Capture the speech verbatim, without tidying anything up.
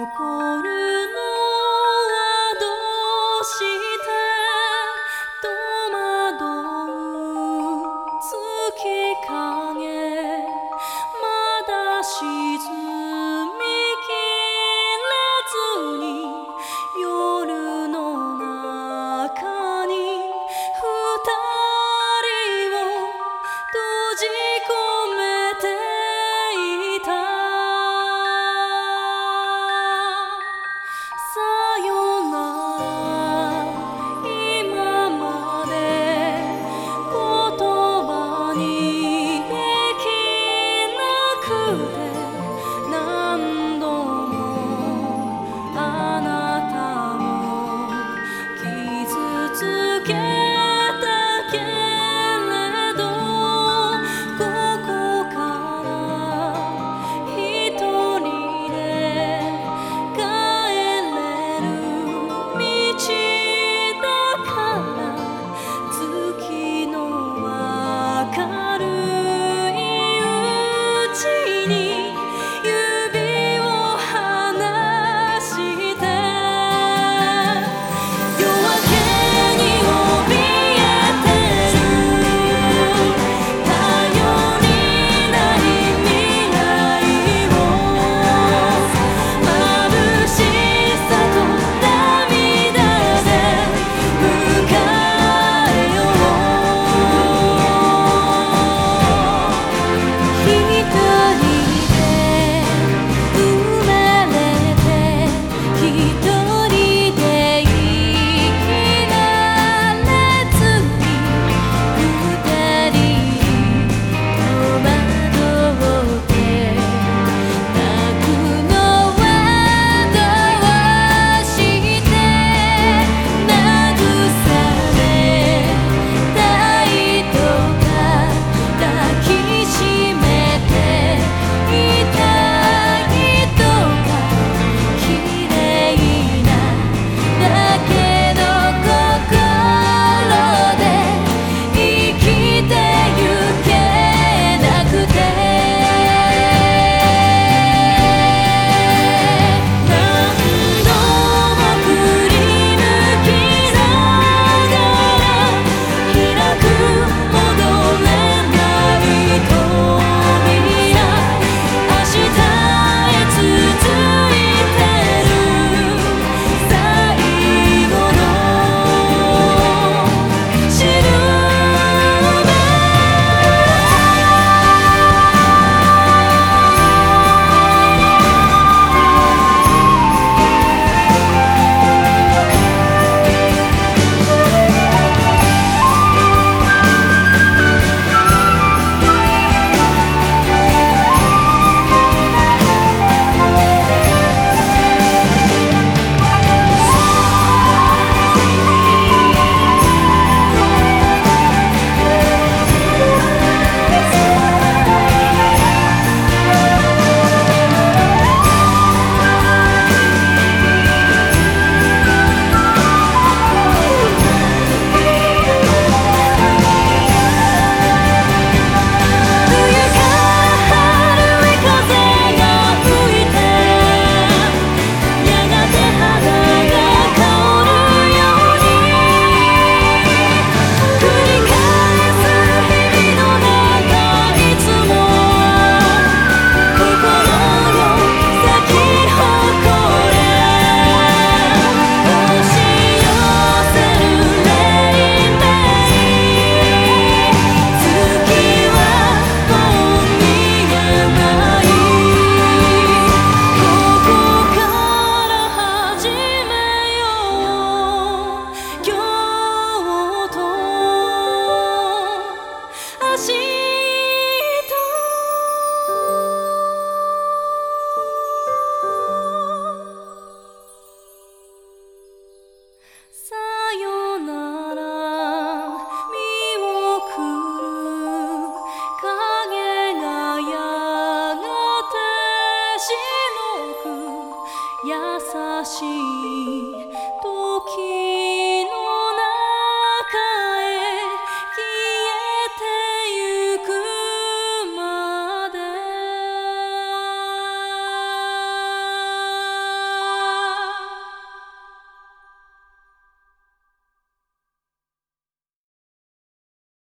残るのはどうして戸惑う月影まだ沈みきれずに夜の中に二人を閉じ込めていたさよなら今まで言葉にできなくて何度もあなたを傷つけたけれどここから一人で帰れる道だから月の明るいうちに指を離して夜明けに怯えてる頼りない未来を眩しさと涙で迎えよう一人で生まれて一人で生きられずに二人に戸惑って泣くのはどうして慰めたいとか抱きしめていたいとか綺麗なだけの心で生きてゆけなくて何度も振り向きながら開く戻れない扉明日へ続いてる最後のシルエットさよなら見送る影がやがて白く優しい